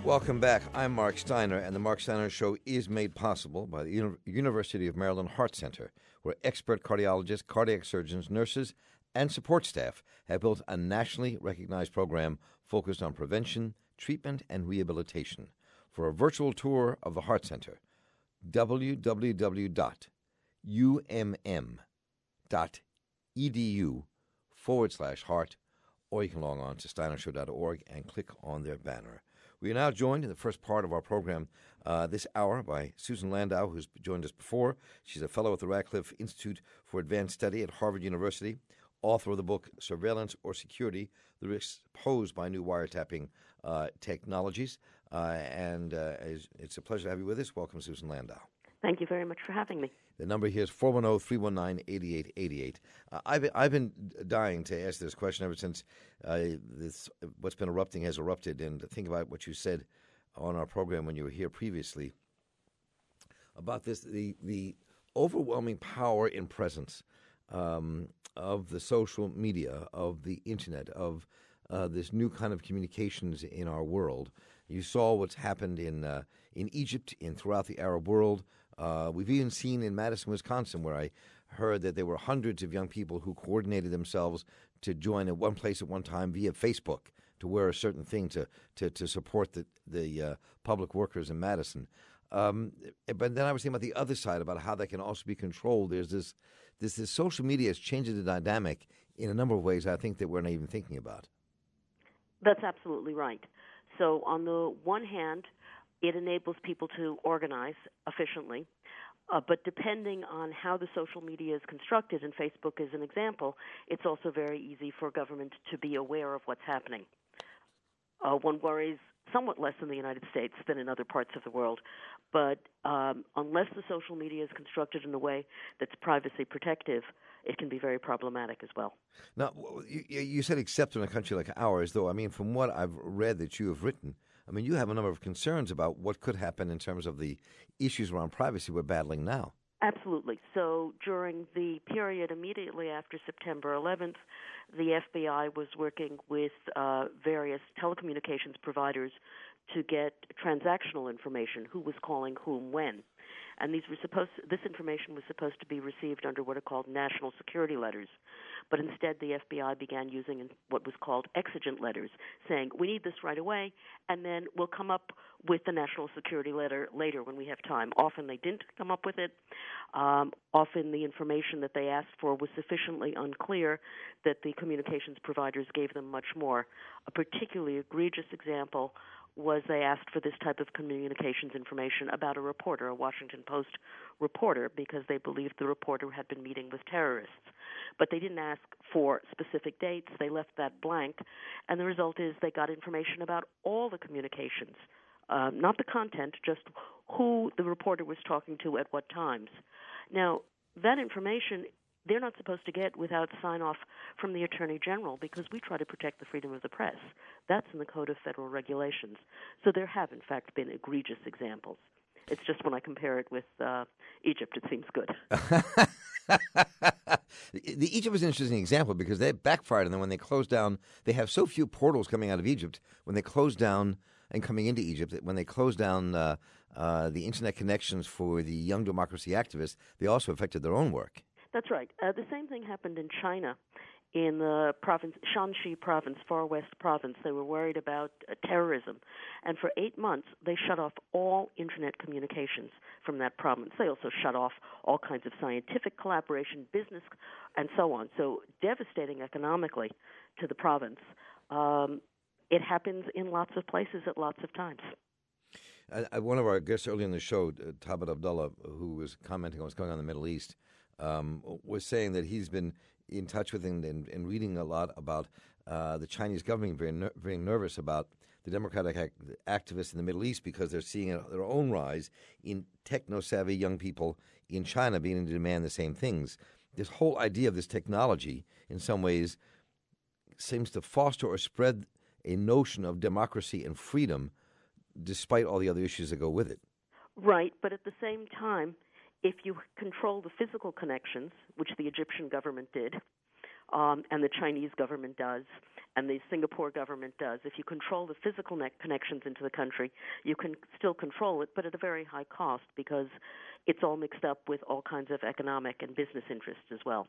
Welcome back. I'm Mark Steiner, and the Mark Steiner Show is made possible by the University of Maryland Heart Center, where expert cardiologists, cardiac surgeons, nurses, and support staff have built a nationally recognized program focused on prevention, treatment, and rehabilitation. For a virtual tour of the Heart Center, www.umm.edu/heart, or you can log on to steinershow.org and click on their banner. We are now joined in the first part of our program this hour by Susan Landau, who's joined us before. She's a fellow at the Radcliffe Institute for Advanced Study at Harvard University, author of the book Surveillance or Security, The Risks Posed by New Wiretapping Technologies. It's a pleasure to have you with us. Welcome, Susan Landau. Thank you very much for having me. The number here is 410-319-8888. I've been dying to ask this question ever since what's been erupting has erupted, and think about what you said on our program when you were here previously about this, the overwhelming power and presence of the social media, of the Internet, of this new kind of communications in our world. You saw what's happened in Egypt and throughout the Arab world. We've even seen in Madison, Wisconsin, where I heard that there were hundreds of young people who coordinated themselves to join at one place at one time via Facebook to wear a certain thing to support the public workers in Madison. But then I was thinking about the other side, about how that can also be controlled. There's this social media is changing the dynamic in a number of ways I think that we're not even thinking about. That's absolutely right. So on the one hand, it enables people to organize efficiently, but depending on how the social media is constructed, and Facebook is an example, it's also very easy for government to be aware of what's happening. One worries somewhat less in the United States than in other parts of the world, but unless the social media is constructed in a way that's privacy protective, it can be very problematic as well. Now, you said except in a country like ours, though, I mean, from what I've read that you have written, I mean, you have a number of concerns about what could happen in terms of the issues around privacy we're battling now. Absolutely. So during the period immediately after September 11th, the FBI was working with various telecommunications providers to get transactional information, who was calling whom when. And this information was supposed to be received under what are called national security letters. But instead, the FBI began using what was called exigent letters, saying, we need this right away, and then we'll come up with the national security letter later when we have time. Often they didn't come up with it. Often the information that they asked for was sufficiently unclear that the communications providers gave them much more. A particularly egregious example was they asked for this type of communications information about a reporter, a Washington Post reporter, because they believed the reporter had been meeting with terrorists. But they didn't ask for specific dates. They left that blank. And the result is they got information about all the communications, not the content, just who the reporter was talking to at what times. Now, that information they're not supposed to get without sign-off from the Attorney General, because we try to protect the freedom of the press. That's in the Code of Federal Regulations. So there have, in fact, been egregious examples. It's just when I compare it with Egypt, it seems good. The Egypt was an interesting example because they backfired, and then when they closed down, they have so few portals coming out of Egypt. When they closed down and coming into Egypt, when they closed down the Internet connections for the young democracy activists, they also affected their own work. That's right. The same thing happened in China, in the province, Shanxi province, far west province. They were worried about terrorism. And for 8 months, they shut off all Internet communications from that province. They also shut off all kinds of scientific collaboration, business, and so on. So devastating economically to the province. It happens in lots of places at lots of times. One of our guests earlier in the show, Tabat Abdullah, who was commenting on what's going on in the Middle East, was saying that he's been in touch with and reading a lot about the Chinese government being very nervous about the democratic activists in the Middle East because they're seeing their own rise in techno-savvy young people in China beginning to demand the same things. This whole idea of this technology, in some ways, seems to foster or spread a notion of democracy and freedom despite all the other issues that go with it. Right, but at the same time, if you control the physical connections, which the Egyptian government did, and the Chinese government does, and the Singapore government does. If you control the physical connections into the country, you can still control it, but at a very high cost because it's all mixed up with all kinds of economic and business interests as well.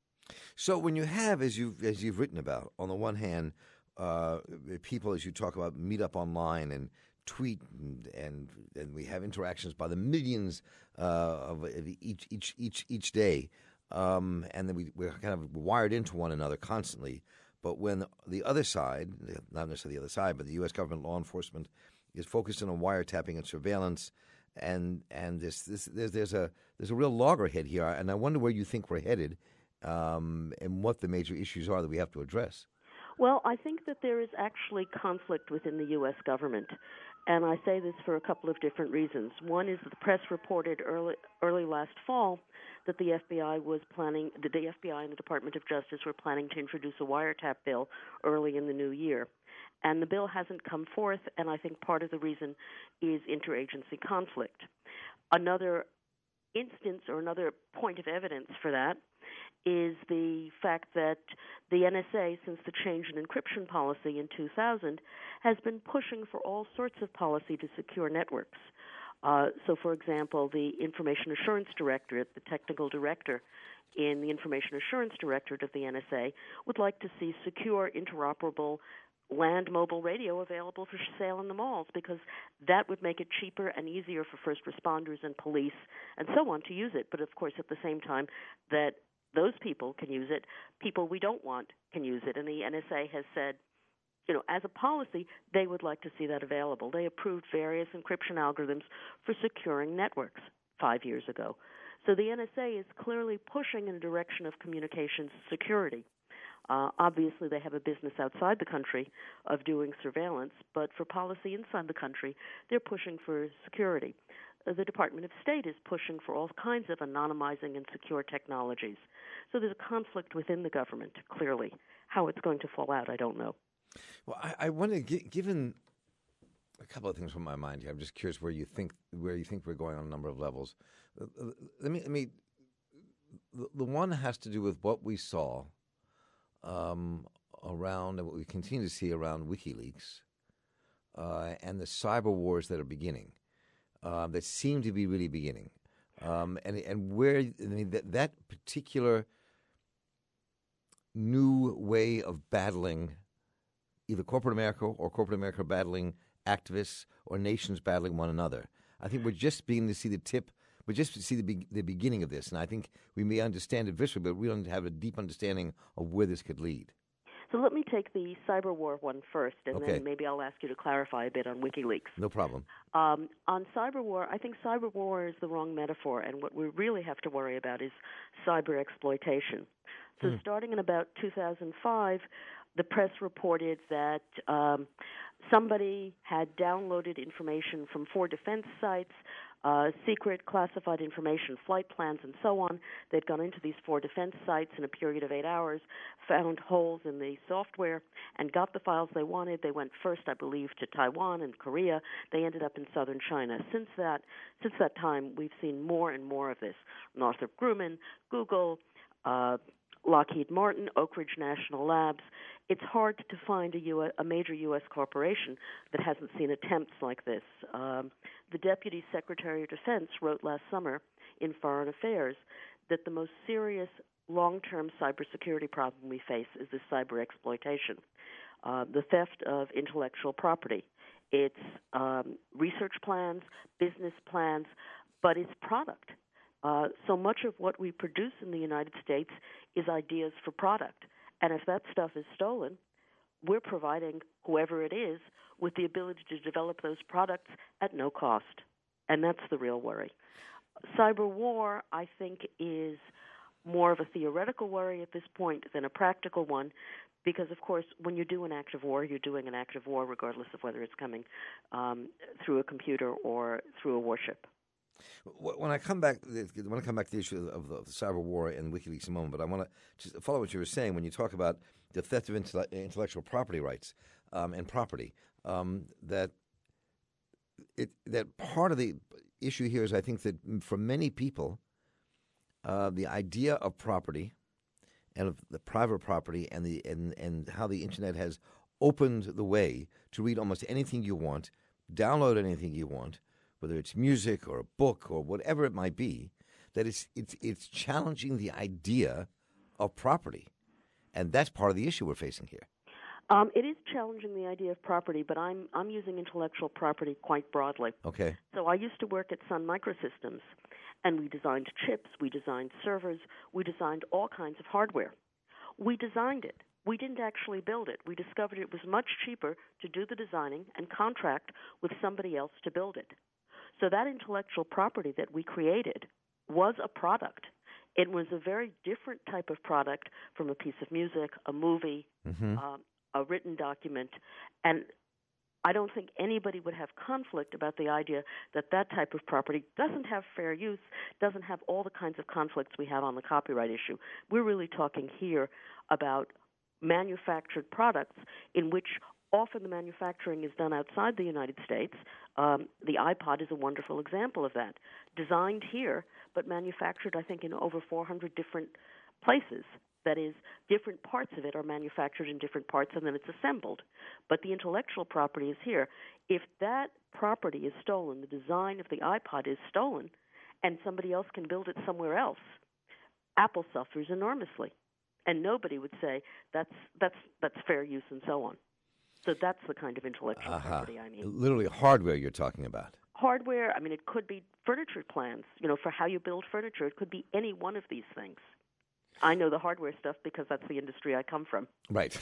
So when you have, as you've written about, on the one hand, people, as you talk about, meet up online and tweet, and we have interactions by the millions of each day, and then we're kind of wired into one another constantly. But when the other side, not necessarily the other side, but the U.S. government law enforcement is focused on wiretapping and surveillance, and there's a real loggerhead here, and I wonder where you think we're headed, and what the major issues are that we have to address. Well, I think that there is actually conflict within the U.S. government, and I say this for a couple of different reasons. One is that the press reported early last fall that the FBI and the Department of Justice were planning to introduce a wiretap bill early in the new year. And the bill hasn't come forth, and I think part of the reason is interagency conflict. Another instance or another point of evidence for that is the fact that the NSA, since the change in encryption policy in 2000, has been pushing for all sorts of policy to secure networks. So, for example, the Information Assurance Directorate, the technical director in the Information Assurance Directorate of the NSA, would like to see secure, interoperable land mobile radio available for sale in the malls, because that would make it cheaper and easier for first responders and police and so on to use it. But, of course, at the same time that those people can use it, people we don't want can use it. And the NSA has said, as a policy, they would like to see that available. They approved various encryption algorithms for securing networks 5 years ago. So the NSA is clearly pushing in a direction of communications security. Obviously, they have a business outside the country of doing surveillance, but for policy inside the country, they're pushing for security. The Department of State is pushing for all kinds of anonymizing and secure technologies. So there's a conflict within the government, clearly. How it's going to fall out, I don't know. Well, I wonder, given a couple of things from my mind here, I'm just curious where you think we're going on a number of levels. Let me. The one has to do with what we saw around, and what we continue to see around WikiLeaks, and the cyber wars that are beginning, that seem to be really beginning, and where that particular new way of battling either corporate America or corporate America battling activists or nations battling one another. I think we're just beginning to see the tip. We're just to see the beginning of this, and I think we may understand it visually, but we don't have a deep understanding of where this could lead. So let me take the cyber war one first, and okay. Then maybe I'll ask you to clarify a bit on WikiLeaks. No problem. On cyber war, I think cyber war is the wrong metaphor, and what we really have to worry about is cyber exploitation. So starting in about 2005, the press reported that somebody had downloaded information from 4 defense sites, secret classified information, flight plans, and so on. They'd gone into these 4 defense sites in a period of 8 hours, found holes in the software, and got the files they wanted. They went first, I believe, to Taiwan and Korea. They ended up in southern China. Since that time, we've seen more and more of this. Northrop Grumman, Google, Lockheed Martin, Oak Ridge National Labs. It's hard to find a major U.S. corporation that hasn't seen attempts like this. The Deputy Secretary of Defense wrote last summer in Foreign Affairs that the most serious long-term cybersecurity problem we face is this cyber exploitation, the theft of intellectual property. It's research plans, business plans, but it's product. So much of what we produce in the United States is ideas for product. And if that stuff is stolen, we're providing whoever it is with the ability to develop those products at no cost. And that's the real worry. Cyber war, I think, is more of a theoretical worry at this point than a practical one, because, of course, when you do an act of war, you're doing an act of war regardless of whether it's coming through a computer or through a warship. When I come back to the issue of the cyber war and WikiLeaks in a moment, but I want to just follow what you were saying when you talk about the theft of intellectual property rights and property. That part of the issue here is, I think, that for many people, the idea of property and of the private property and and how the internet has opened the way to read almost anything you want, download anything you want, whether it's music or a book or whatever it might be, that it's challenging the idea of property. And that's part of the issue we're facing here. It is challenging the idea of property, but I'm using intellectual property quite broadly. Okay. So I used to work at Sun Microsystems, and we designed chips, we designed servers, we designed all kinds of hardware. We designed it. We didn't actually build it. We discovered it was much cheaper to do the designing and contract with somebody else to build it. So that intellectual property that we created was a product. It was a very different type of product from a piece of music, a movie, a written document, and I don't think anybody would have conflict about the idea that that type of property doesn't have fair use, doesn't have all the kinds of conflicts we have on the copyright issue. We're really talking here about manufactured products in which often the manufacturing is done outside the United States. The iPod is a wonderful example of that. Designed here, but manufactured, I think, in over 400 different places. That is, different parts of it are manufactured in different parts, and then it's assembled. But the intellectual property is here. If that property is stolen, the design of the iPod is stolen, and somebody else can build it somewhere else, Apple suffers enormously. And nobody would say that's fair use and so on. So that's the kind of intellectual property I mean. Literally hardware you're talking about. Hardware, I mean, it could be furniture plans, for how you build furniture. It could be any one of these things. I know the hardware stuff because that's the industry I come from. Right.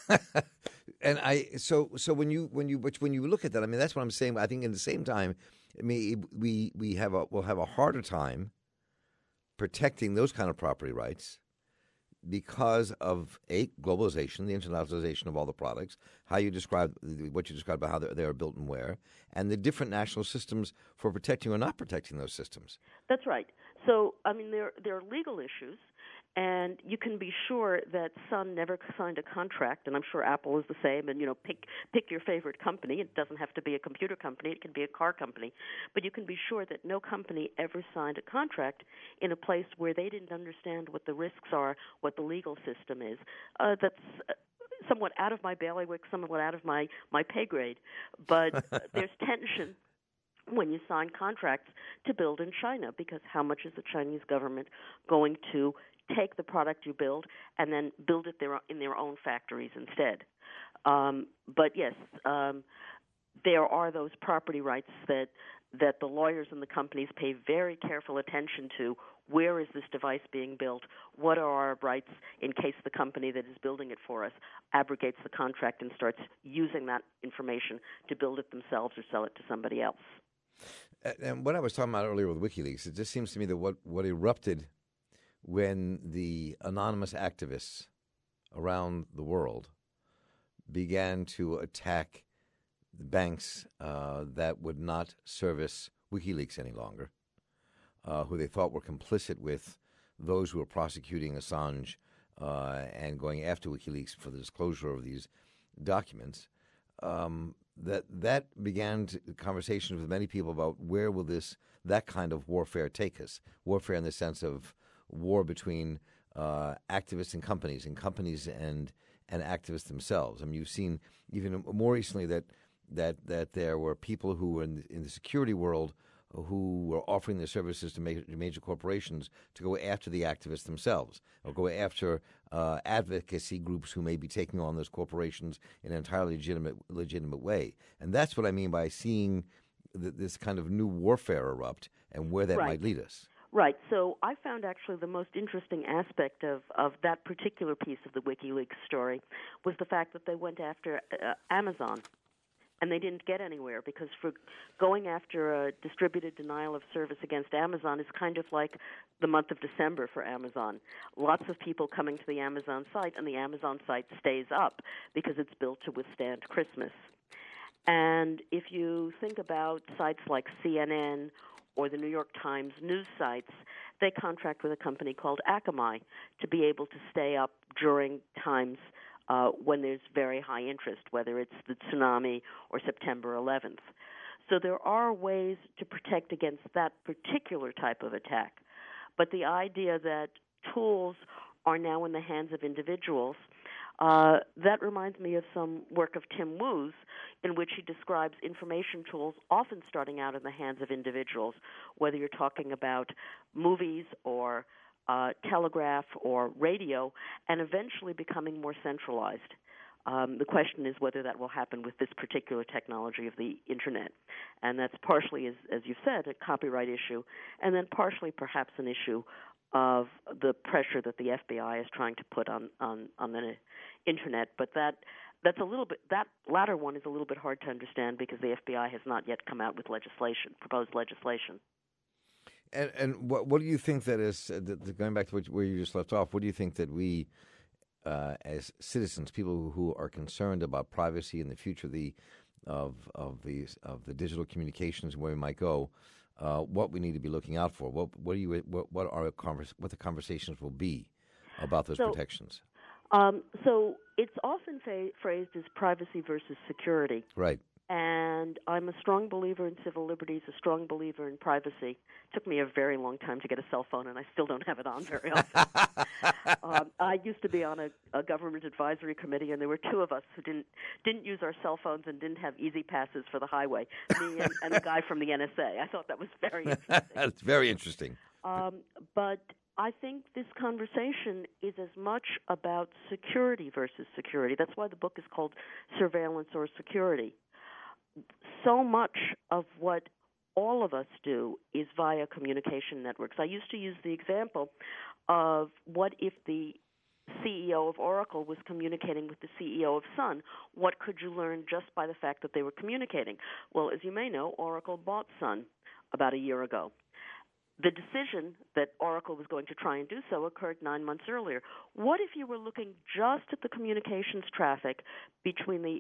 And so when you look at that, I mean, that's what I'm saying. I think at the same time, I mean, we'll have a harder time protecting those kind of property rights because of globalization, the internationalization of all the products, what you described about how they are built and where, and the different national systems for protecting or not protecting those systems. That's right. So, I mean, there are legal issues, and you can be sure that Sun never signed a contract, and I'm sure Apple is the same. And pick your favorite company. It doesn't have to be a computer company; it can be a car company. But you can be sure that no company ever signed a contract in a place where they didn't understand what the risks are, what the legal system is. That's somewhat out of my bailiwick, somewhat out of my pay grade. But there's tension when you sign contracts to build in China, because how much is the Chinese government going to take the product you build and then build it in their own factories instead? But yes, there are those property rights that the lawyers and the companies pay very careful attention to. Where is this device being built? What are our rights in case the company that is building it for us abrogates the contract and starts using that information to build it themselves or sell it to somebody else? And what I was talking about earlier with WikiLeaks, it just seems to me that what erupted when the anonymous activists around the world began to attack the banks that would not service WikiLeaks any longer, who they thought were complicit with those who were prosecuting Assange and going after WikiLeaks for the disclosure of these documents, that began conversations with many people about where will that kind of warfare take us? Warfare in the sense of war between activists and companies and activists themselves. I mean, you've seen even more recently that there were people who were in the security world who were offering their services to major corporations to go after the activists themselves, or go after advocacy groups who may be taking on those corporations in an entirely legitimate way. And that's what I mean by seeing this kind of new warfare erupt and where that might lead us. Right. So I found actually the most interesting aspect of that particular piece of the WikiLeaks story was the fact that they went after Amazon. And they didn't get anywhere, because for going after a distributed denial of service against Amazon is kind of like the month of December for Amazon. Lots of people coming to the Amazon site, and the Amazon site stays up because it's built to withstand Christmas. And if you think about sites like CNN or the New York Times news sites, they contract with a company called Akamai to be able to stay up during times when there's very high interest, whether it's the tsunami or September 11th. So there are ways to protect against that particular type of attack. But the idea that tools are now in the hands of individuals. That reminds me of some work of Tim Wu's, in which he describes information tools often starting out in the hands of individuals, whether you're talking about movies or telegraph or radio, and eventually becoming more centralized. The question is whether that will happen with this particular technology of the Internet. And that's partially, as you said, a copyright issue, and then partially perhaps an issue of the pressure that the FBI is trying to put on the Internet. But that's a little bit, that latter one is a little bit hard to understand because the FBI has not yet come out with proposed legislation. And what do you think that is, going back to where you just left off, what do you think that we, as citizens, people who are concerned about privacy and the future of the digital communications and where we might go, what we need to be looking out for? What the conversations will be about those protections? So it's often phrased as privacy versus security. Right. And I'm a strong believer in civil liberties, a strong believer in privacy. It took me a very long time to get a cell phone, and I still don't have it on very often. I used to be on a government advisory committee, and there were two of us who didn't use our cell phones and didn't have easy passes for the highway, me and a guy from the NSA. I thought that was very interesting. That's very interesting. But I think this conversation is as much about security versus security. That's why the book is called Surveillance or Security. So much of what all of us do is via communication networks. I used to use the example of what if the CEO of Oracle was communicating with the CEO of Sun. What could you learn just by the fact that they were communicating? Well, as you may know, Oracle bought Sun about a year ago. The decision that Oracle was going to try and do so occurred 9 months earlier. What if you were looking just at the communications traffic between the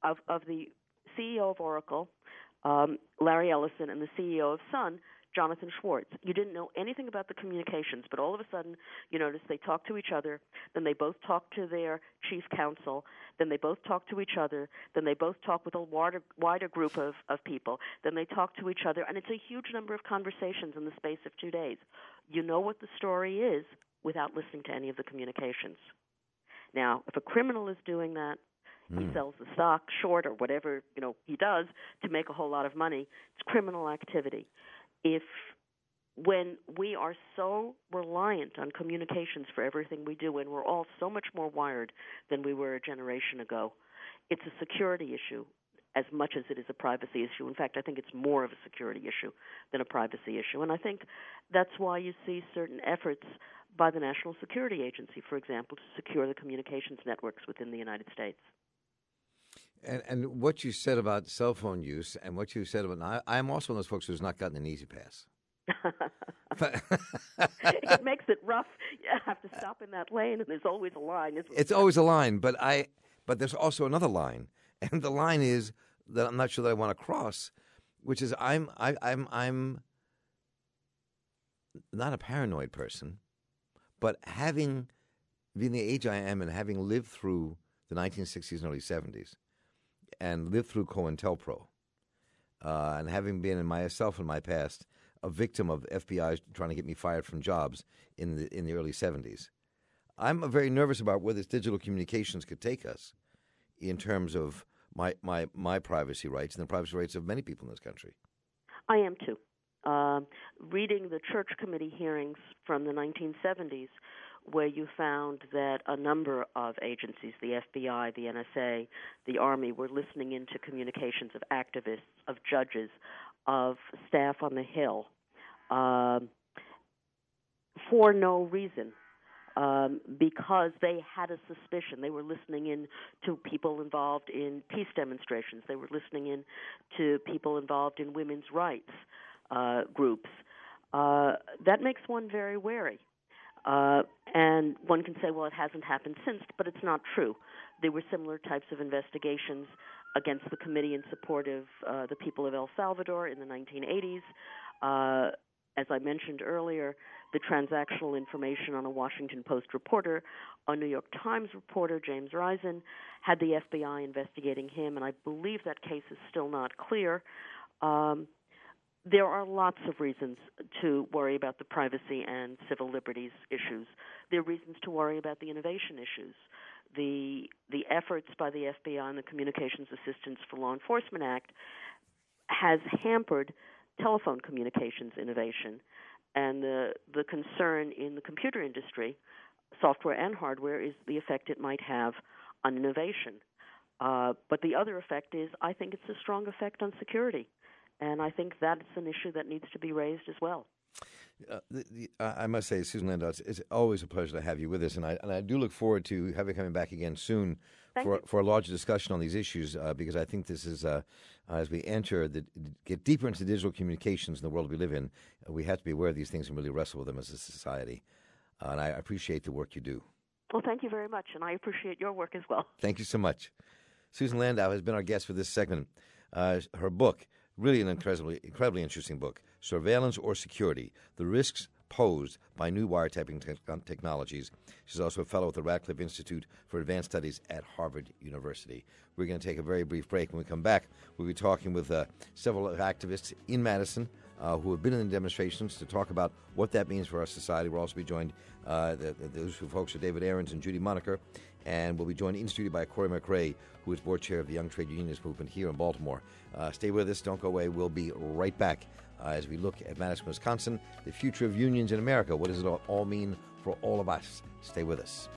CEO of Oracle, Larry Ellison, and the CEO of Sun, Jonathan Schwartz? You didn't know anything about the communications, but all of a sudden you noticed they talked to each other, then they both talked to their chief counsel, then they both talked to each other, then they both talked with a wider group of people, then they talked to each other, and it's a huge number of conversations in the space of 2 days. You know what the story is without listening to any of the communications. Now, if a criminal is doing that, he sells the stock short or whatever he does to make a whole lot of money. It's criminal activity. When we are so reliant on communications for everything we do, and we're all so much more wired than we were a generation ago, it's a security issue as much as it is a privacy issue. In fact, I think it's more of a security issue than a privacy issue. And I think that's why you see certain efforts by the National Security Agency, for example, to secure the communications networks within the United States. And what you said about cell phone use and what you said about, I'm also one of those folks who's not gotten an easy pass. It makes it rough. You have to stop in that lane, and there's always a line. It's always a line, but there's also another line, and the line is that I'm not sure that I want to cross, which is I'm not a paranoid person, but having been the age I am and having lived through the 1960s and early 70s, and lived through COINTELPRO, and having been in my past a victim of FBI trying to get me fired from jobs in the early 70s, I'm very nervous about where this digital communications could take us in terms of my privacy rights and the privacy rights of many people in this country. I am too. Reading the Church Committee hearings from the 1970s, where you found that a number of agencies, the FBI, the NSA, the Army, were listening into communications of activists, of judges, of staff on the Hill, for no reason, because they had a suspicion. They were listening in to people involved in peace demonstrations. They were listening in to people involved in women's rights groups. That makes one very wary. And one can say, well, it hasn't happened since, but it's not true. There were similar types of investigations against the Committee in Support of the People of El Salvador in the 1980s. As I mentioned earlier, the transactional information on a Washington Post reporter, a New York Times reporter, James Risen, had the FBI investigating him, and I believe that case is still not clear. There are lots of reasons to worry about the privacy and civil liberties issues. There are reasons to worry about the innovation issues. The efforts by the FBI and the Communications Assistance for Law Enforcement Act has hampered telephone communications innovation, and the concern in the computer industry, software and hardware, is the effect it might have on innovation. But the other effect is, I think it's a strong effect on security, and I think that's an issue that needs to be raised as well. I must say, Susan Landau, it's always a pleasure to have you with us, and I do look forward to having you coming back again soon for a larger discussion on these issues, because I think this is, as we get deeper into digital communications in the world we live in, we have to be aware of these things and really wrestle with them as a society. And I appreciate the work you do. Well, thank you very much, and I appreciate your work as well. Thank you so much. Susan Landau has been our guest for this segment. Her book, really an incredibly interesting book, Surveillance or Security, The Risks Posed by New Wiretapping Technologies. She's also a fellow at the Radcliffe Institute for Advanced Studies at Harvard University. We're going to take a very brief break. When we come back, we'll be talking with several activists in Madison who have been in the demonstrations to talk about what that means for our society. We'll also be joined, those folks are David Aarons and Judy Monaker, and we'll be joined in studio by Corey McRae, who is board chair of the Young Trade Unionist Movement here in Baltimore. Stay with us. Don't go away. We'll be right back as we look at Madison, Wisconsin, the future of unions in America. What does it all mean for all of us? Stay with us.